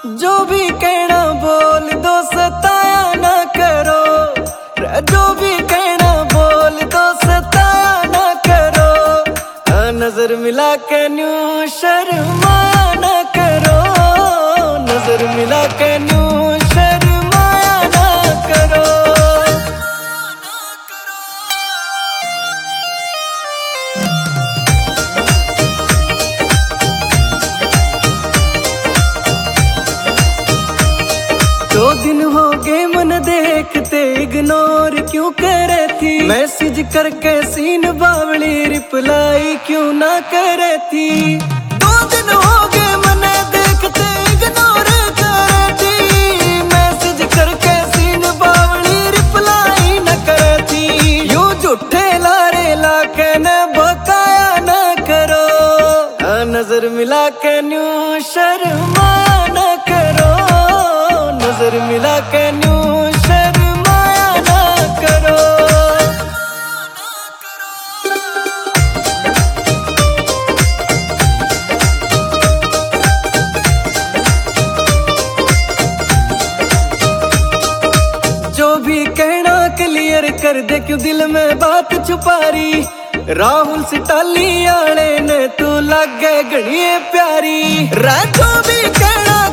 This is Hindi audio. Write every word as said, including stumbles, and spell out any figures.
जो भी कहना बोल दो, सताया ना करो। जो भी कहना बोल दो, सताया ना करो। हाँ, नजर मिला के न्यू शर्माया ना करो। नजर मिला के न्यू शर्माया ना करो। दो दिन हो गए मन देखते, इग्नोर क्यों करे थी? मैसेज करके सीन बावली रिप्लाई क्यों ना करे थी? दो दिन हो गए मन देखते, इग्नोर करे थी। मैसेज करके सीन बावली रिप्लाई न करे थी। यूं झूठे लारे लाके न बकाया न करो। हाँ, नजर मिला के न्यू शर्माया न करो। नजर मिला के न्यू शर्माया ना करो। जो भी कहना क्लियर कर दे, क्यों दिल में बात छुपा रही? राहुल सिटाली आले ने तू लागे घड़िए प्यारी। जो भी कहना